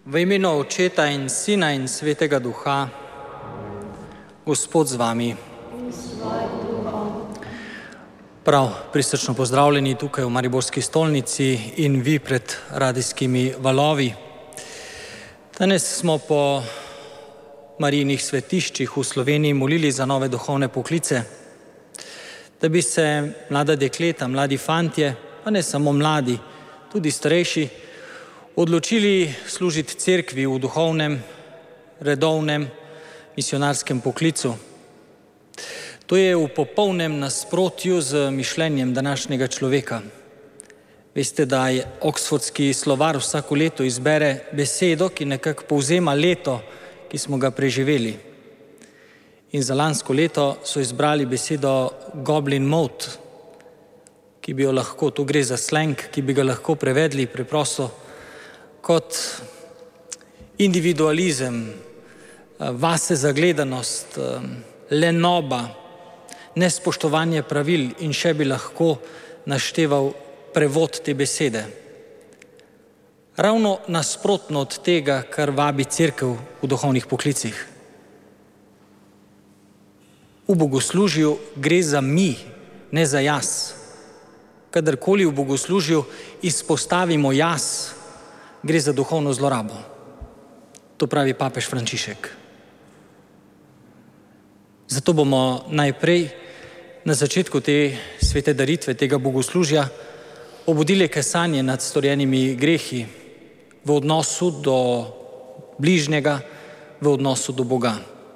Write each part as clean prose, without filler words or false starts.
V imenu Očeta in Sina in Svetega Duha, Gospod z vami. Prav prisrčno pozdravljeni tukaj v Mariborski stolnici in vi pred radijskimi valovi. Danes smo po Marijinih svetiščih v Sloveniji molili za nove duhovne poklice, da bi se mlada dekleta, mladi fantje, pa ne samo mladi, tudi starejši, odločili služiti cerkvi v duhovnem, redovnem, misionarskem poklicu. To je v popolnem nasprotju z mišljenjem današnjega človeka. Veste, da je Oxfordski slovar vsako leto izbere besedo, ki nekako povzema leto, ki smo ga preživeli. In za lansko leto so izbrali besedo Goblin Mode, ki bi jo lahko, tu gre za slang, ki bi ga lahko prevedli preprosto kot individualizem, vase zagledanost, lenoba, nespoštovanje pravil in še bi lahko našteval prevod te besede. Ravno nasprotno od tega, kar vabi cerkev v duhovnih poklicih. V bogoslužju gre za mi, ne za jaz. Kadarkoli v bogoslužju izpostavimo jaz, gre za duhovno zlorabo. To pravi papež Frančišek. Zato bomo najprej na začetku te svete daritve, tega bogoslužja, obudili kesanje nad storjenimi grehi v odnosu do bližnjega, v odnosu do Boga.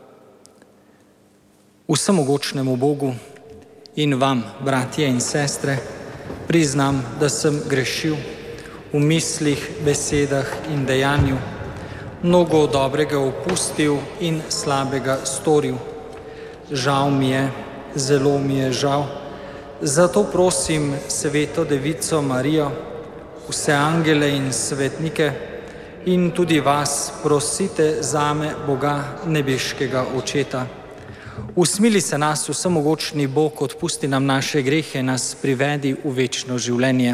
Vsemogočnemu Bogu in vam, bratje in sestre, priznam, da sem grešil v mislih, besedah in dejanju, mnogo dobrega opustil in slabega storil. Žal mi je, zelo mi je žal. Zato prosim Sveto Devico Marijo, vse angele in svetnike in tudi vas prosite zame, Boga nebeškega Očeta. Usmili se nas, vsemogočni Bog, odpusti nam naše grehe, nas privedi v večno življenje.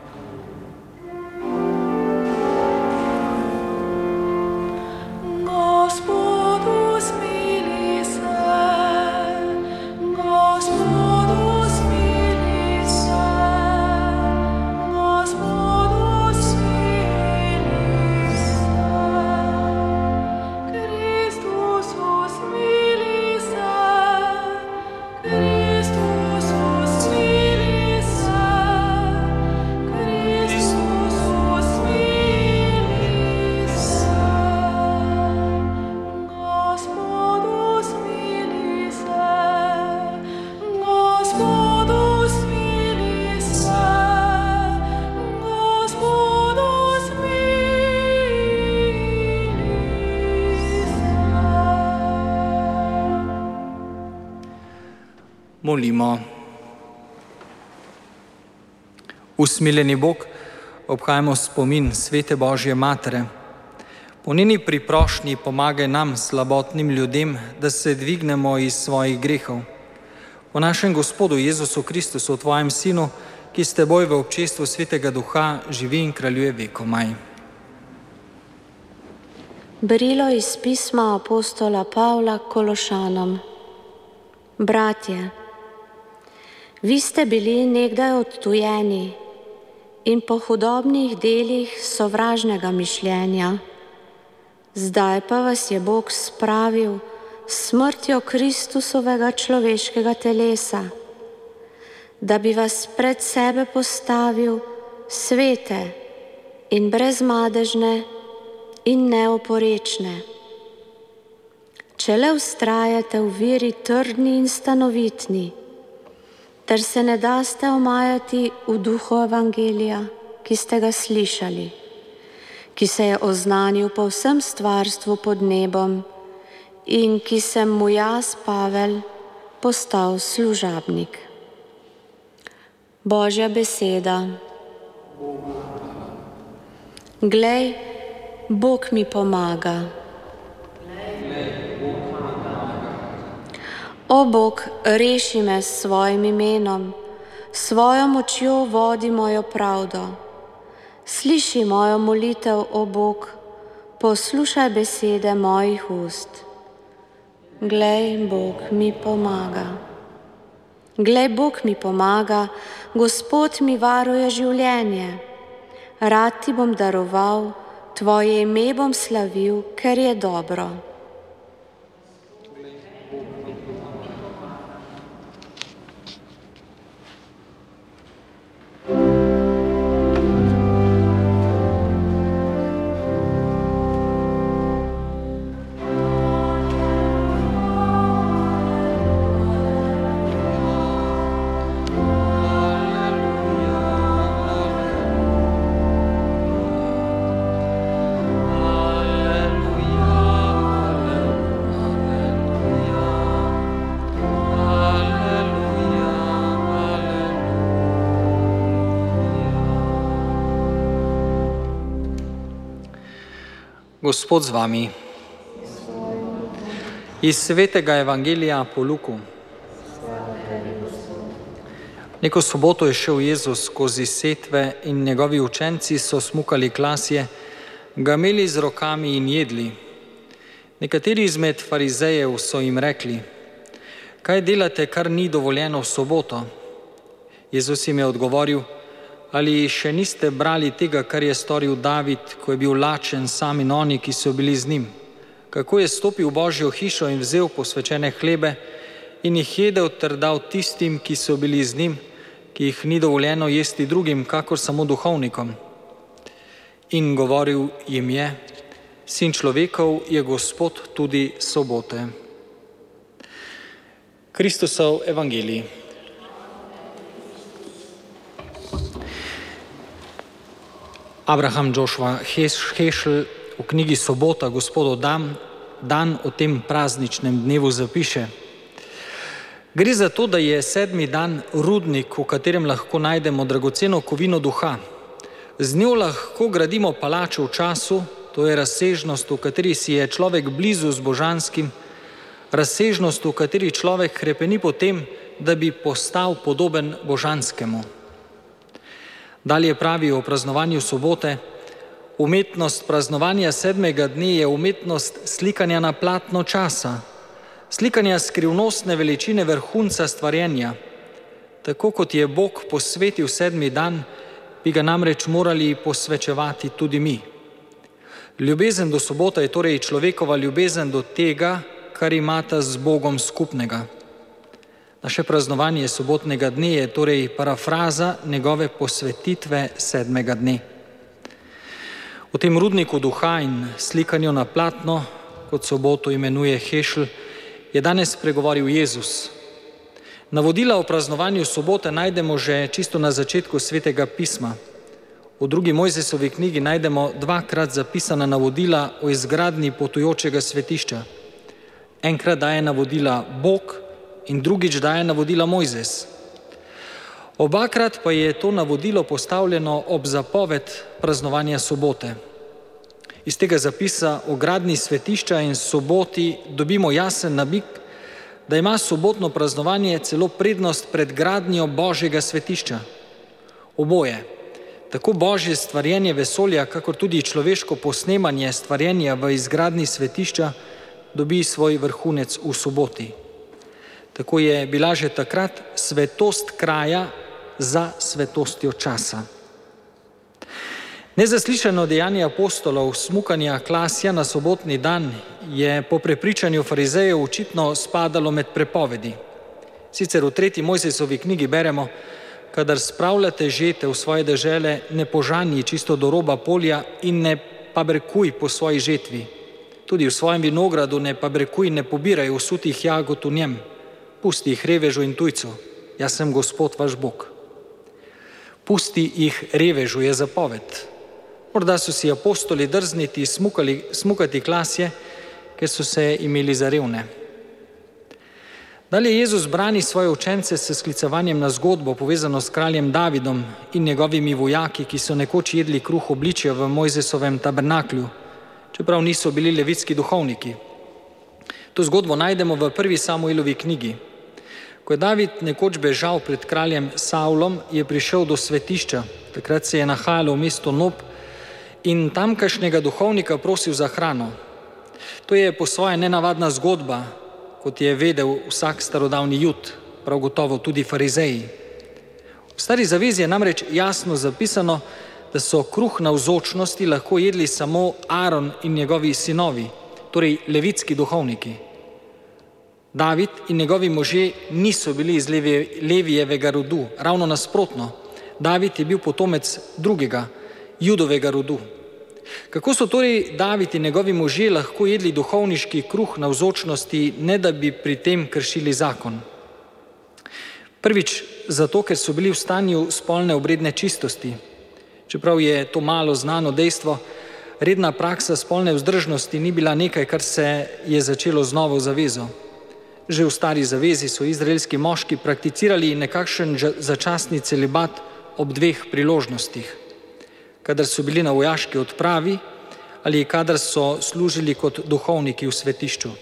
Molimo. Usmiljeni Bog, obhajamo spomin Svete Božje Matere. Po njeni priprošnji pomagaj nam, slabotnim ljudem, da se dvignemo iz svojih grehov. Po našem Gospodu Jezusu Kristusu, tvojem Sinu, ki s teboj v občestvu Svetega Duha živi in kraljuje vekomaj. Berilo iz pisma apostola Pavla Kološanom. Bratje, vi ste bili nekdaj odtujeni in po hudobnih delih sovražnega mišljenja. Zdaj pa vas je Bog spravil s smrtjo Kristusovega človeškega telesa, da bi vas pred sebe postavil svete in brezmadežne in neoporečne. Če le vztrajate v veri trdni in stanovitni, ter se ne daste omajati v duhu evangelija, ki ste ga slišali, ki se je oznanil po vsem stvarstvu pod nebom in ki sem mu jaz, Pavel, postal služabnik. Božja beseda. Glej, Bog mi pomaga. O Bog, reši me s svojim imenom, svojo močjo vodi mojo pravdo. Sliši mojo molitev, o Bog, poslušaj besede mojih ust. Glej, Bog mi pomaga. Glej, Bog mi pomaga, Gospod mi varuje življenje. Rad ti bom daroval, tvoje ime bom slavil, ker je dobro. Gospod z vami. Iz svetega evangelija po Luku. Neko soboto je šel Jezus skozi setve in njegovi učenci so smukali klasje, ga imeli z rokami in jedli. Nekateri izmed farizejev so jim rekli: kaj delate, kar ni dovoljeno v soboto? Jezus jim je odgovoril: ali še niste brali tega, kar je storil David, ko je bil lačen sam in oni, ki so bili z njim? Kako je stopil v Božjo hišo in vzel posvečene hlebe in jih jedel ter dal tistim, ki so bili z njim, ki jih ni dovoljeno jesti drugim, kakor samo duhovnikom. In govoril jim je: Sin človekov je Gospod tudi sobote. Kristusov evangelij. Abraham Joshua Heschel v knjigi Sobota Gospodov dan o tem prazničnem dnevu zapiše: gre za to, da je 7. dan rudnik, v katerem lahko najdemo dragoceno kovino duha. Z njo lahko gradimo palačo v času, to je razsežnost, v kateri si je človek blizu z božanskim, razsežnost, v kateri človek hrepeni po tem, da bi postal podoben božanskemu. Dalje pravi o praznovanju sobote: umetnost praznovanja 7. dne je umetnost slikanja na platno časa, slikanja skrivnostne veličine vrhunca stvarjenja. Tako kot je Bog posvetil 7. dan, bi ga namreč morali posvečevati tudi mi. Ljubezen do sobote je torej človekova ljubezen do tega, kar imata z Bogom skupnega. Naše praznovanje sobotnega dne je torej parafraza njegove posvetitve 7. dne. V tem rudniku duha in slikanju na platno, kot soboto imenuje Heschel, je danes spregovoril Jezus. Navodila o praznovanju sobote najdemo že čisto na začetku Svetega pisma. V 2. Mojzesovi knjigi najdemo 2-krat zapisana navodila o izgradnji potujočega svetišča. Enkrat daje navodila Bog in drugič daje navodila Mojzes. Obakrat pa je to navodilo postavljeno ob zapoved praznovanja sobote. Iz tega zapisa o gradnji svetišča in soboti dobimo jasen namig, da ima sobotno praznovanje celo prednost pred gradnjo Božjega svetišča. Oboje, tako Božje stvarjenje vesolja, kakor tudi človeško posnemanje stvarjenja v izgradnji svetišča, dobi svoj vrhunec v soboti. Tako je bila že takrat svetost kraja za svetostjo časa. Nezaslišano dejanje apostolov smukanja klasja na sobotni dan je po prepričanju farizejev očitno spadalo med prepovedi. Sicer v 3. Mojzesovi knjigi beremo: kadar spravljate žete v svoje dežele, ne požanji čisto do roba polja in ne paberkuj po svoji žetvi. Tudi v svojem vinogradu ne paberkuj in ne pobiraj usutih jagod v njem. Pusti jih revežu in tujcu, jaz sem Gospod vaš Bog. Pusti jih revežu je zapoved. Morda so si apostoli drzniti smukati klasje, ker so se imeli za revne. Dalje Jezus brani svoje učence s sklicevanjem na zgodbo, povezano s kraljem Davidom in njegovimi vojaki, ki so nekoč jedli kruh obličja v Mojzesovem tabernaklju, čeprav niso bili levitski duhovniki. To zgodbo najdemo v 1. Samuelovi knjigi. Ko je David nekoč bežal pred kraljem Saulom, je prišel do svetišča. Takrat se je nahajalo v mestu Nob in tamkajšnjega duhovnika prosil za hrano. To je po svoje nenavadna zgodba, kot je vedel vsak starodavni Jud, prav gotovo tudi farizeji. V Stari zavezi je namreč jasno zapisano, da so kruh navzočnosti lahko jedli samo Aaron in njegovi sinovi, torej levitski duhovniki. David in njegovi možje niso bili iz Levijevega rodu, ravno nasprotno. David je bil potomec drugega, Judovega rodu. Kako so torej David in njegovi možje lahko jedli duhovniški kruh navzočnosti, ne da bi pri tem kršili zakon? Prvič, zato, ker so bili v stanju spolne obredne čistosti. Čeprav je to malo znano dejstvo, redna praksa spolne vzdržnosti ni bila nekaj, kar se je začelo z novo zavezo. Že v Stari zavezi so izraelski moški prakticirali nekakšen začasni celibat ob dveh priložnostih, kadar so bili na vojaški odpravi ali kadar so služili kot duhovniki v svetišču.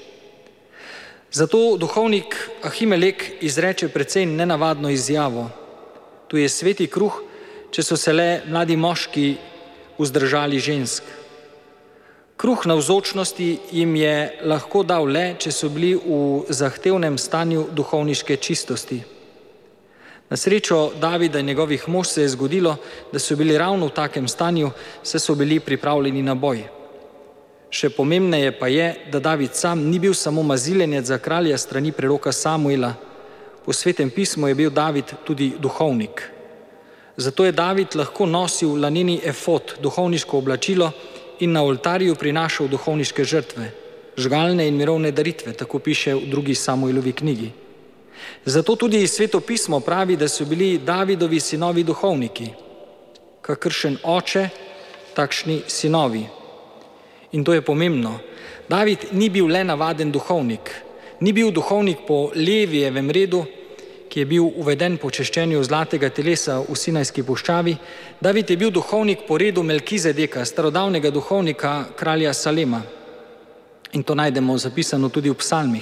Zato duhovnik Ahimelek izreče precej nenavadno izjavo. Tu je sveti kruh, če so se le mladi moški vzdržali žensk. Kruh navzočnosti jim je lahko dal le, če so bili v zahtevnem stanju duhovniške čistosti. Na srečo Davida in njegovih mož se je zgodilo, da so bili ravno v takem stanju, saj so bili pripravljeni na boj. Še pomembneje pa je, da David sam ni bil samo maziljenec za kralja strani preroka Samuela. Po Svetem pismu je bil David tudi duhovnik. Zato je David lahko nosil laneni efod, duhovniško oblačilo, in na oltarju prinašal duhovniške žrtve, žgalne in mirovne daritve, tako piše v 2. Samuelovi knjigi. Zato tudi Sveto pismo pravi, da so bili Davidovi sinovi duhovniki. Kakršen oče, takšni sinovi. In to je pomembno. David ni bil le navaden duhovnik. Ni bil duhovnik po Levijevem redu, ki je bil uveden po češčenju zlatega telesa v Sinajski puščavi. David je bil duhovnik po redu Melkizedeka, starodavnega duhovnika kralja Salema. In to najdemo zapisano tudi v psalmih.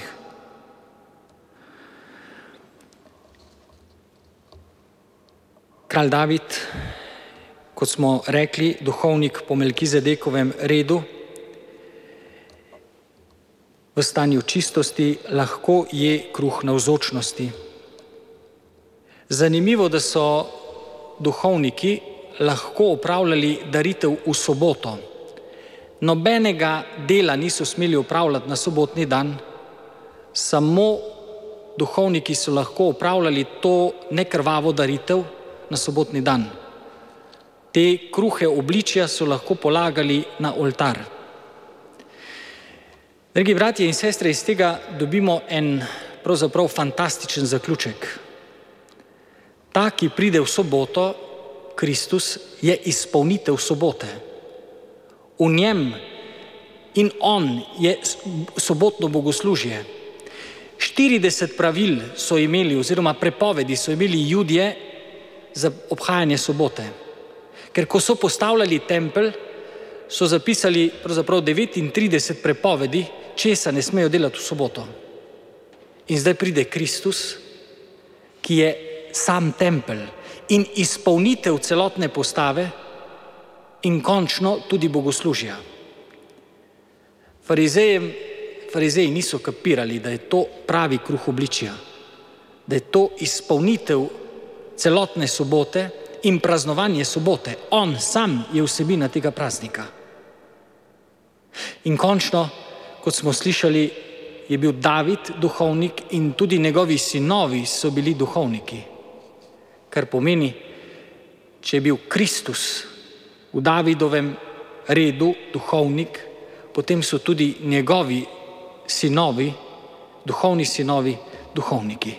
Kralj David, kot smo rekli, duhovnik po Melkizedekovem redu, v stanju čistosti lahko je kruh navzočnosti. Zanimivo, da so duhovniki lahko opravljali daritev v soboto. Nobenega dela niso smeli opravljati na sobotni dan, samo duhovniki so lahko opravljali to nekrvavo daritev na sobotni dan. Te kruhe obličja so lahko polagali na oltar. Dragi bratje in sestre, iz tega dobimo en pravzaprav fantastičen zaključek. Ta, ki pride v soboto, Kristus, je izpolnitev sobote. V njem in on je sobotno bogoslužje. 40 pravil so imeli, oziroma prepovedi so imeli Judje za obhajanje sobote. Ker ko so postavljali tempelj, so zapisali pravzaprav 39 prepovedi, česa ne smejo delati v soboto. In zdaj pride Kristus, ki je sam tempelj in izpolnitev celotne postave in končno tudi bogoslužja. Farizeji niso kapirali, da je to pravi kruh obličja, da je to izpolnitev celotne sobote in praznovanje sobote. On sam je vsebina tega praznika. In končno, kot smo slišali, je bil David duhovnik in tudi njegovi sinovi so bili duhovniki. Kar pomeni, če je bil Kristus v Davidovem redu duhovnik, potem so tudi njegovi sinovi, duhovniki.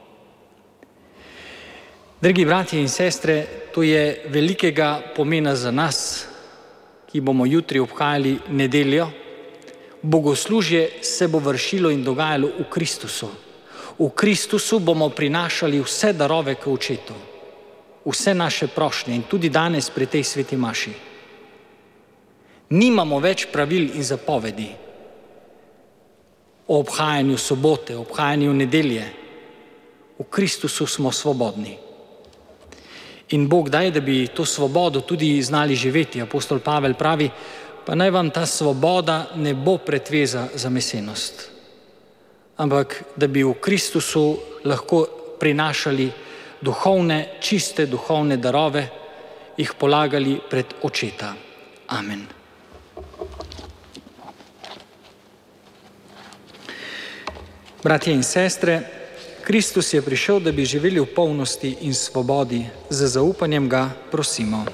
Dragi bratje in sestre, to je velikega pomena za nas, ki bomo jutri obhajali nedeljo. Bogoslužje se bo vršilo in dogajalo v Kristusu. V Kristusu bomo prinašali vse darove k Očetu, vse naše prošnje in tudi danes pri tej sveti maši. Nimamo več pravil in zapovedi o obhajanju sobote, o obhajanju nedelje. V Kristusu smo svobodni. In Bog daj, da bi to svobodo tudi znali živeti. Apostol Pavel pravi, pa naj vam ta svoboda ne bo pretveza za mesenost, ampak da bi v Kristusu lahko prinašali duhovne, čiste duhovne darove, jih polagali pred očeta. Amen. Bratje in sestre, Kristus je prišel, da bi živeli v polnosti in svobodi. Z zaupanjem ga prosimo.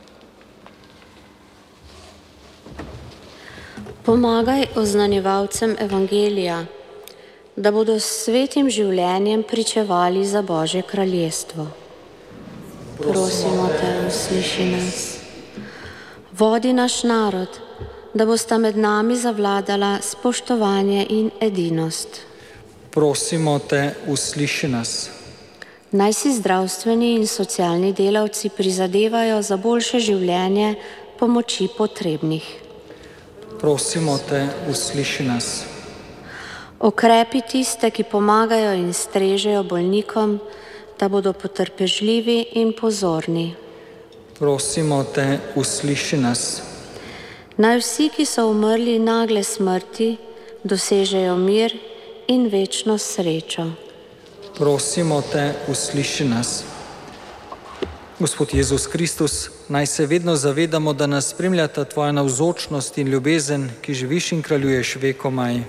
Pomagaj oznanjevalcem evangelija, da bodo s svetim življenjem pričevali za Božje kraljestvo. Prosimo te, usliši nas. Vodi naš narod, da bosta med nami zavladala spoštovanje in edinost. Prosimo te, usliši nas. Naj si zdravstveni in socialni delavci prizadevajo za boljše življenje pomoči potrebnih. Prosimo te, usliši nas. Okrepi tiste, ki pomagajo in strežejo bolnikom, da bodo potrpežljivi in pozorni. Prosimo te, usliši nas. Naj vsi, ki so umrli nagle smrti, dosežejo mir in večno srečo. Prosimo te, usliši nas. Gospod Jezus Kristus, naj se vedno zavedamo, da nas spremljata tvoja navzočnost in ljubezen, ki živiš in kraljuješ vekomaj.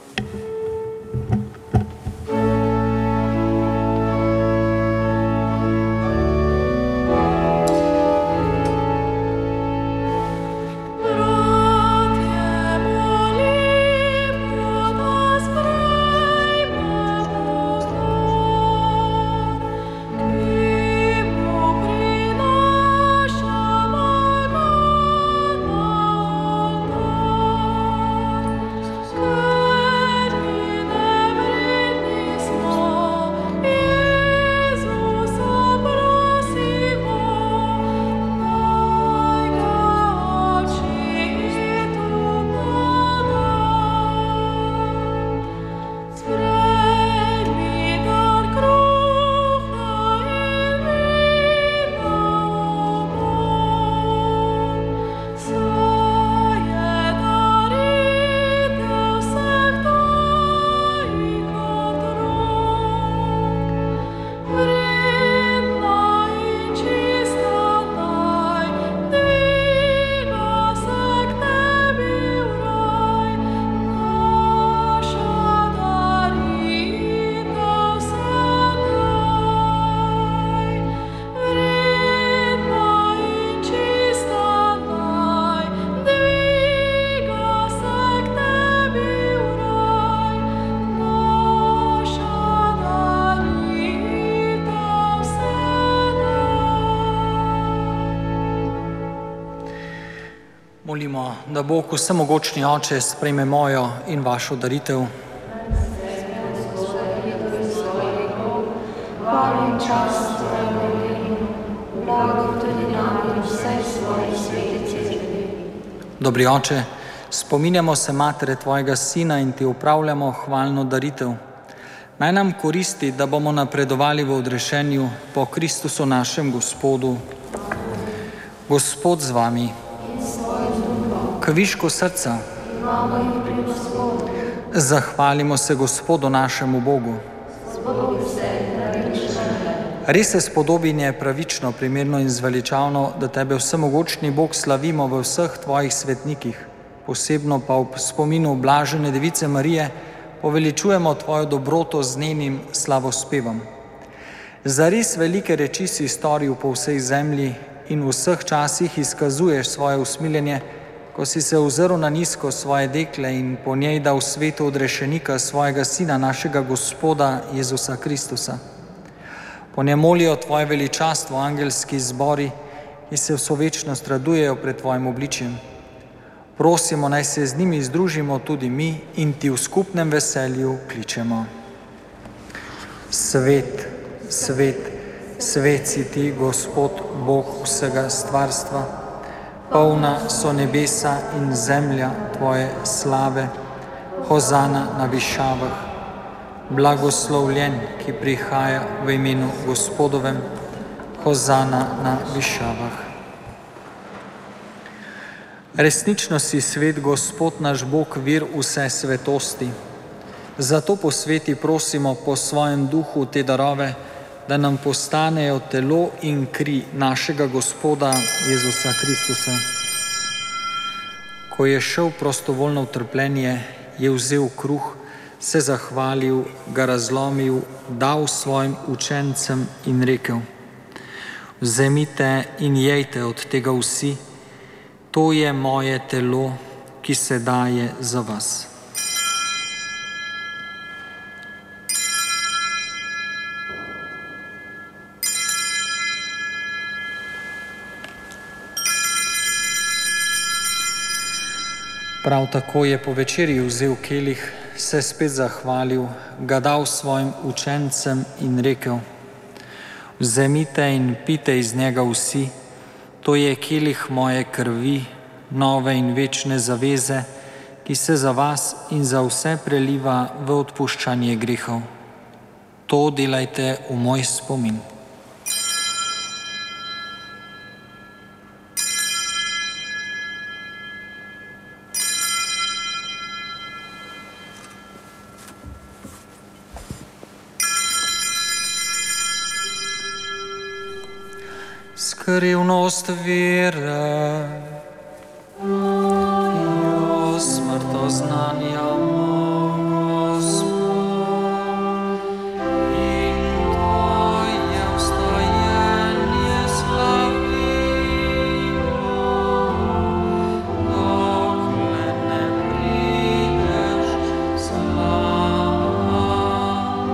Molimo, da Bog vsemogočni Oče sprejme mojo in vašo daritev. Dobri Oče, spominjamo se Matere tvojega Sina in ti upravljamo hvalno daritev. Naj nam koristi, da bomo napredovali v odrešenju po Kristusu našem Gospodu. Gospod z vami. Kvišku srca. Zahvalimo se Gospodu našemu Bogu. Res je spodobinje pravično, primerno in zveličavno, da tebe vsemogočni Bog slavimo v vseh tvojih svetnikih, posebno pa v spominu blažene Device Marije poveličujemo tvojo dobroto z njenim slavospevom. Za res velike reči si storil po vsej zemlji in v vseh časih izkazuješ svoje usmiljenje, ko si se ozrl na nizko svoje dekle in po njej dal svetu odrešenika svojega Sina, našega Gospoda Jezusa Kristusa. Po njem molijo tvoje veličastvo angelski zbori, ki se vso večnost radujejo pred tvojim obličjem. Prosimo, naj se z njimi združimo tudi mi in ti v skupnem veselju kličemo. Svet, svet, svet si ti, Gospod, Bog vsega stvarstva. Polna so nebesa in zemlja tvoje slave. Hozana na višavah. Blagoslovljen, ki prihaja v imenu Gospodovem. Hozana na višavah. Resnično si svet, Gospod naš Bog, vir vse svetosti. Zato po sveti prosimo po svojem duhu te darove, da nam postanejo telo in kri našega Gospoda Jezusa Kristusa. Ko je šel prostovoljno v trpljenje, je vzel kruh, se zahvalil, ga razlomil, dal svojim učencem in rekel: Vzemite in jejte od tega vsi, to je moje telo, ki se daje za vas. Prav tako je po večerji vzel kelih, se spet zahvalil, ga dal svojim učencem in rekel: Vzemite in pite iz njega vsi, to je kelih moje krvi, nove in večne zaveze, ki se za vas in za vse preliva v odpuščanje grehov. To delajte v moj spomin. Skrivnost vere, jo smrto znanja Gospod, in to je vstajenje slavimo, dokler ne prideš z nami.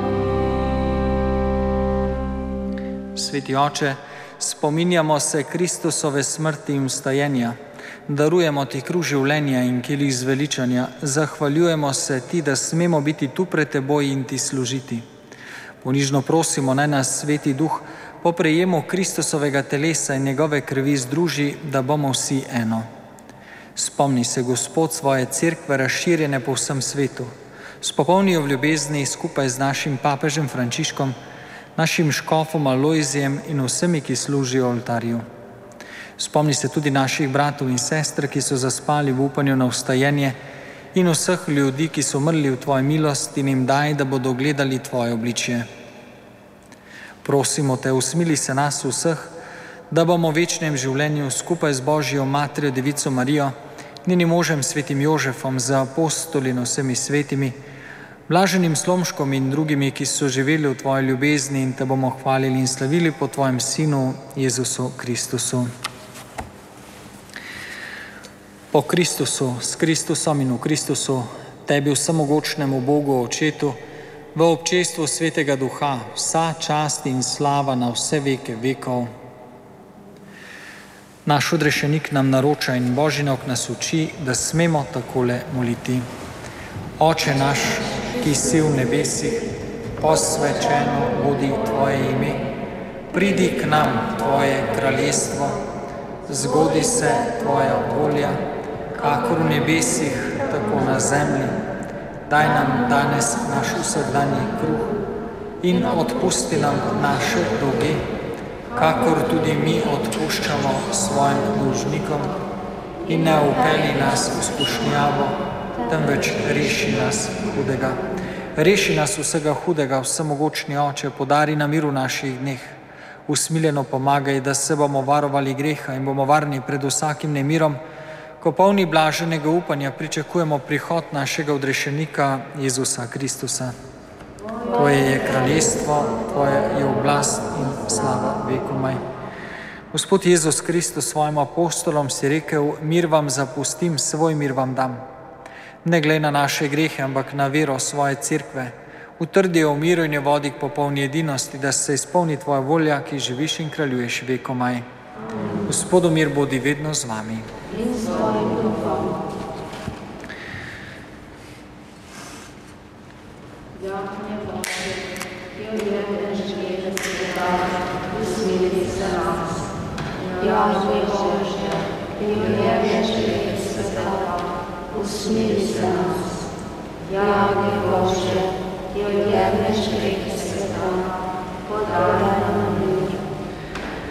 Sveti Oče, spominjamo se Kristusove smrti in vstajenja, darujemo ti kruh življenja in kelih zveličanja, zahvaljujemo se ti, da smemo biti tu pred teboj in ti služiti. Ponižno prosimo, naj nas Sveti Duh po prejemu Kristusovega telesa in njegove krvi združi, da bomo vsi eno. Spomni se, Gospod, svoje cerkve razširjene po vsem svetu. Spopolni jo v ljubezni skupaj z našim papežem Frančiškom, našim škofom Alojzijem in vsemi, ki služijo oltarju. Spomni se tudi naših bratov in sester, ki so zaspali v upanju na vstajenje, in vseh ljudi, ki so umrli v tvoji milosti, in jim daj, da bodo gledali tvoje obličje. Prosimo te, usmili se nas vseh, da bomo v večnem življenju skupaj z Božjo Materjo Devico Marijo, njenim možem svetim Jožefom, z apostoli in vsemi svetimi, blaženim Slomškom in drugimi, ki so živeli v tvoji ljubezni, in te bomo hvalili in slavili po tvojem Sinu Jezusu Kristusu. Po Kristusu, s Kristusom in v Kristusu, tebi vsemogočnemu Bogu Očetu, v občestvu Svetega Duha, vsa čast in slava na vse veke vekov. Naš odrešenik nam naroča in Božinok nas uči, da smemo takole moliti. Oče naš, ki si v nebesih, posvečeno bodi tvoje ime, pridi k nam tvoje kraljestvo, zgodi se tvoja volja, kakor v nebesih, tako na zemlji. Daj nam danes naš vsakdanji kruh in odpusti nam naše dolge, kakor tudi mi odpuščamo svojim dolžnikom, in ne vpelji nas v skušnjavo, temveč reši nas hudega. Reši nas vsega hudega, vsemogočni Oče, podari nam mir v naših dneh. Usmiljeno pomagaj, da se bomo varovali greha in bomo varni pred vsakim nemirom, ko polni blaženega upanja pričakujemo prihod našega odrešenika Jezusa Kristusa. Tvoje je kraljestvo, tvoje je oblast in slava vekomaj. Gospod Jezus Kristus svojim apostolom si rekel: mir vam zapustim, svoj mir vam dam. Ne glej na naše grehe, ampak na vero svoje cerkve. Utrdi jo v miru in jo vodi k popolni edinosti, da se izpolni tvoja volja, ki živiš in kraljuješ vekomaj. Gospodu mir bodi vedno z vami. In s tvojim duhom. Jažni Bože, ki odjemlješ greh sveta, usmili se nas. Jažni Bože, ki odjemlješ greh sveta, podaj nam mir.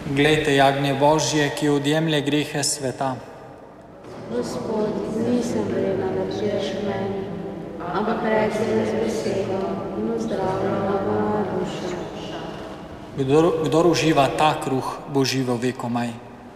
Glejte, jagnje Božje, ki odjemlje grehe sveta. Gospod, nisem vredna, da prideš k meni, ampak reci mi z besedo in ozdravljena moja duša. Kdor uživa ta kruh, bo živel vekomaj.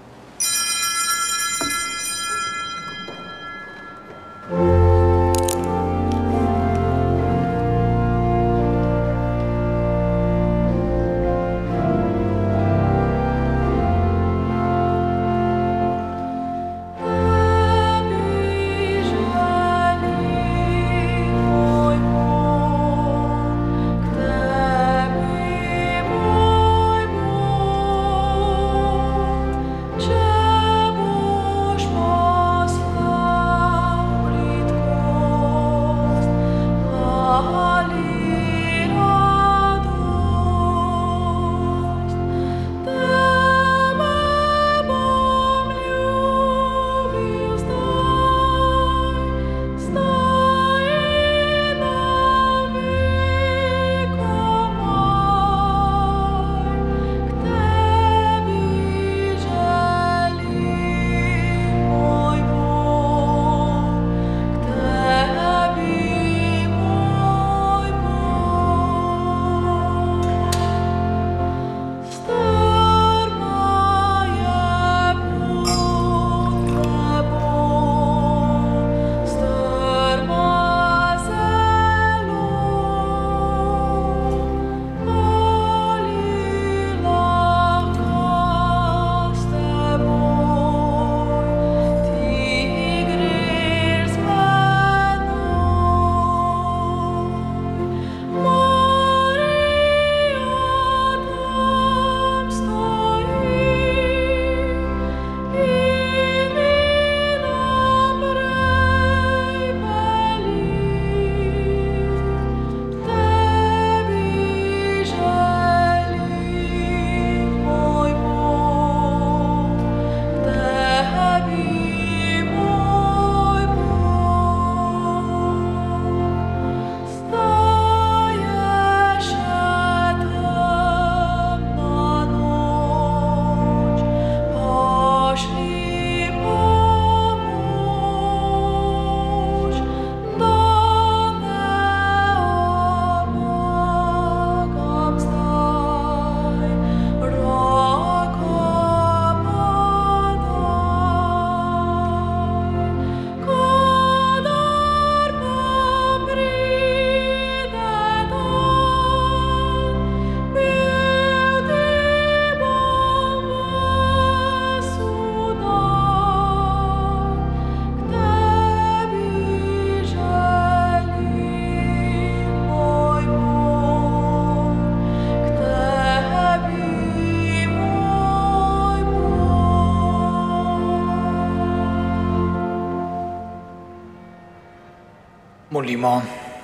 Molimo.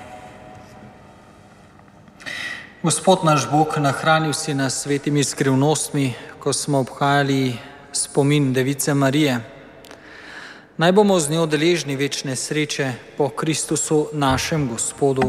Gospod naš Bog, nahranil si nas svetimi skrivnostmi, ko smo obhajali spomin Device Marije. Naj bomo z njo deležni večne sreče po Kristusu našem Gospodu.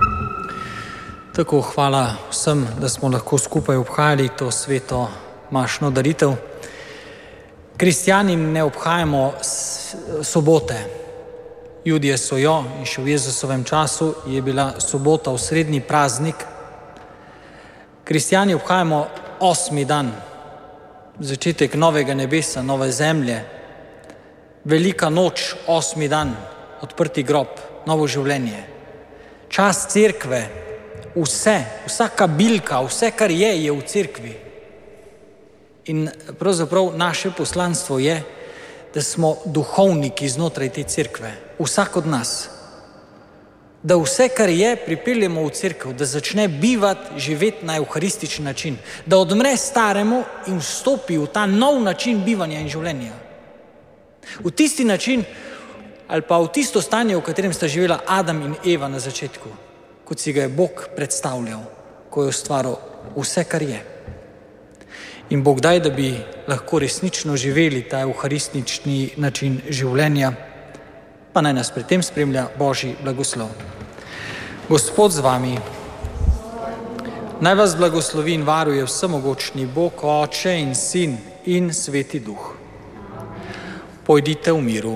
Tako hvala vsem, da smo lahko skupaj obhajali to sveto mašno daritev. Kristjani ne obhajamo sobote. Judje so jo in še v Jezusovem času je bila sobota osrednji praznik. Kristjani obhajamo 8. dan, začetek novega nebesa, nove zemlje, velika noč, 8. dan, odprti grob, novo življenje. Čas cerkve, vsaka bilka, vse, kar je v cerkvi. In pravzaprav naše poslanstvo je, da smo duhovniki znotraj te cerkve, vsak od nas. Da vse, kar je, pripeljemo v cerkev, da začne bivati, živeti na evharistični način, da odmre staremu in vstopi v ta nov način bivanja in življenja. V tisti način ali pa v tisto stanje, v katerem sta živela Adam in Eva na začetku, kot si ga je Bog predstavljal, ko je ustvaril vse, kar je. In Bog daj, da bi lahko resnično živeli ta evharistični način življenja, pa naj nas pri tem spremlja Božji blagoslov. Gospod z vami, Naj vas blagoslovi in varuje vsemogočni Bog, Oče in Sin in Sveti Duh. Pojdite v miru.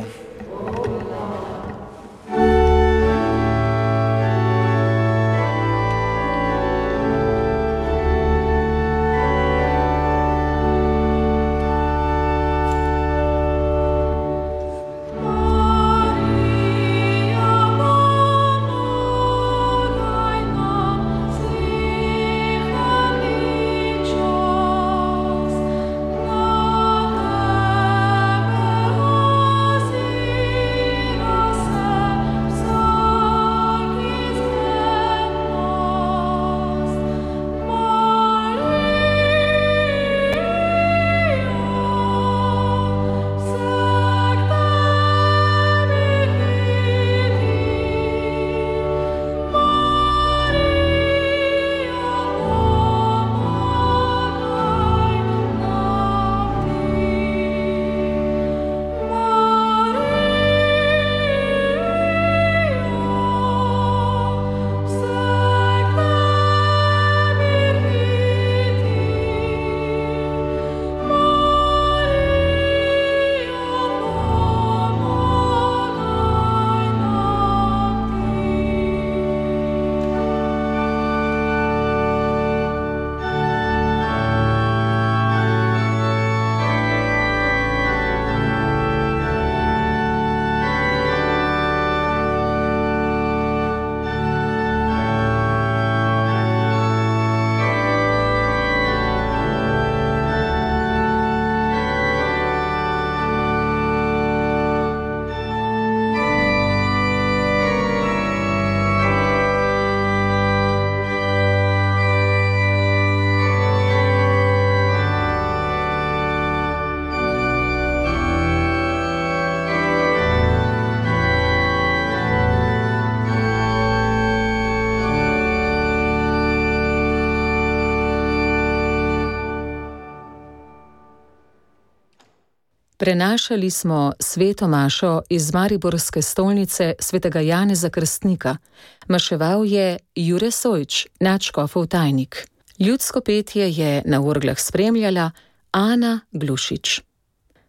Prenašali smo sveto mašo iz mariborske stolnice svetega Janeza Krstnika. Maševal je Jure Sojč, nadškofov tajnik. Ljudsko petje je na orglah spremljala Ana Glušič.